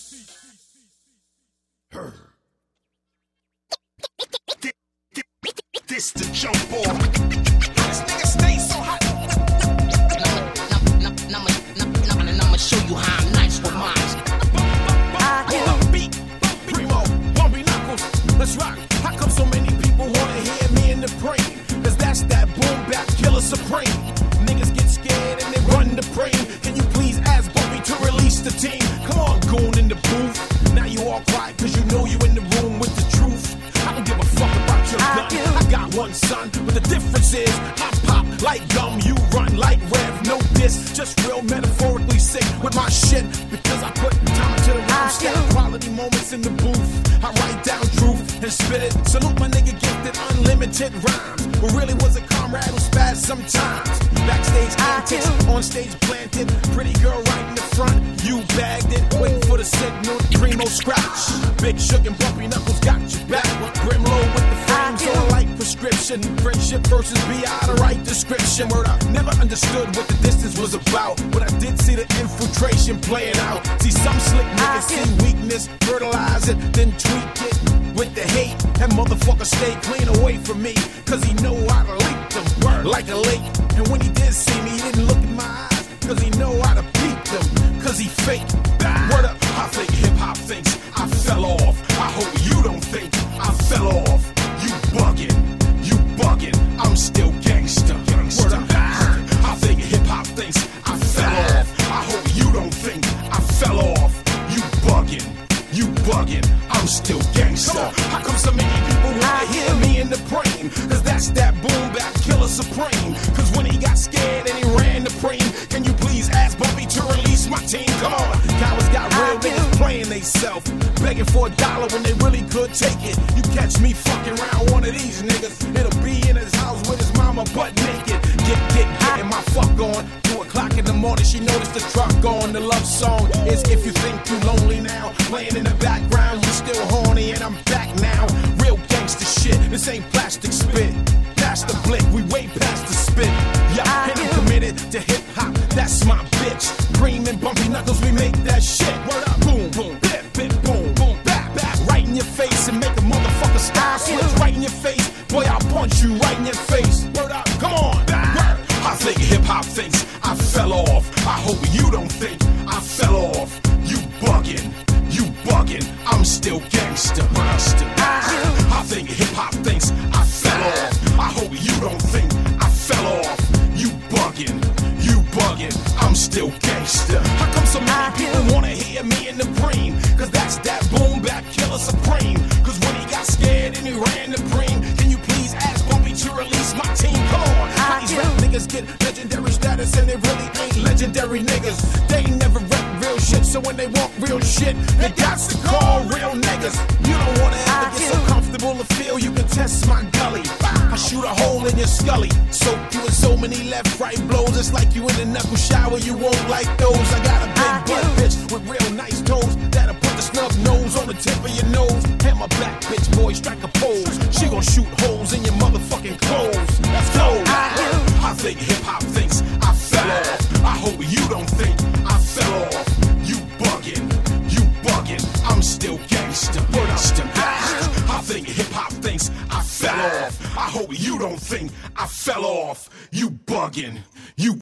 This the jump off. This nigga stays so hot. I'ma show you how I'm nice with mine. Beat, Primo, Bumpy Knuckles, let's rock. How come so many people wanna hear me in the brain? Cause that's that boom bap killer supreme. Niggas get scared and they run the brain. Can you please ask Bumpy to release the team? Come on, goon in the booth. Now you all quiet cause you know you in the room with the truth. I don't give a fuck about your gun. I got one son, but the difference is I pop like gum, you run like Rev. No diss, just real metaphorically sick with my shit because I put time into the room. Stack quality moments in the booth. I write down truth and spit it. Salute my nigga gifted unlimited rhymes. But really was a comrade who spazzed sometimes. Backstage antics, on stage planted. Pretty girl right in the front, you bagged it. Waiting for the signal, Primo scratch. Big Shook and Bumpy Knuckles got you back. Brimlow with the frames on like prescription. Friendship versus B.I. the right description. Word I never understood what the distance was about, but I did see the infiltration playing out. See some slick niggas see weakness, fertilize it, then tweak it with the hate. That motherfucker stay clean away from me, cause he know how to leak them word like a lake. And when he did see me, he didn't look in my eyes, cause he know how to beat them, cause he fake. Word up, I think hip-hop thinks I fell off. I hope you don't think I fell off. You bugging, I'm still gangsta. Word up, I think hip-hop thinks I fell off. I hope you don't think I fell off. You bugging, I'm still gangsta. How come so many people wanna hear me in the brain? Cause that's that boom bap killer supreme. Cause when he got scared and he ran the preem, can you please ask Bumpy to release my team? Come on, cowards got real niggas playing they self, begging for $1 when they really could take it. You catch me fucking around one of these niggas, it'll be in his house with his mama butt naked. Getting my fuck on. 2 o'clock in the morning, she noticed the truck on. The love song is If You Think You're Lonely Now. Playing in the background, you still horny and I'm back now. Real gangsta shit, this ain't plastic spit. Pass the blick, we way past the spit. Yeah, and I'm committed to hip hop, that's my bitch. Cream and Bumpy Knuckles, we make that shit. Word up, boom, boom, bip, bip, boom, boom, back, back. Right in your face and make a motherfucker style switch. Right in your face, boy, I'll punch you right in your face. Word up, come on, back. I think hip-hop thinks I fell off. I hope you don't think I fell off. You bugging, I'm still gangsta. I think hip-hop thinks I fell off. I hope you don't think I fell off. You bugging, I'm still gangsta. How come so many people wanna hear me in the preem? Cause that's that boom bap killer supreme. Cause when he got scared and he ran the preem, can you please ask Bumpy to release my team? Come on, these rap niggas get legendary status and they really ain't legendary niggas. They ain't never rap real shit, so when they want real shit, they got to call real niggas. You don't wanna ever get so comfortable to feel you can test my gully. I shoot a hole in your scully, soak you in so many left-right blows. It's like you in a knuckle shower, you won't like those. I got a big butt bitch with real nice toes that'll put the snub nose on the tip of your nose. And my black bitch boy strike a pose, she gon' shoot holes in your motherfucking clothes. Let's go. I think hip-hop thinks I fell off. I hope you don't think I fell off. You bugging, I'm still gangsta. I think hip-hop thinks I fell off. I hope you don't think I fell off. You bugging,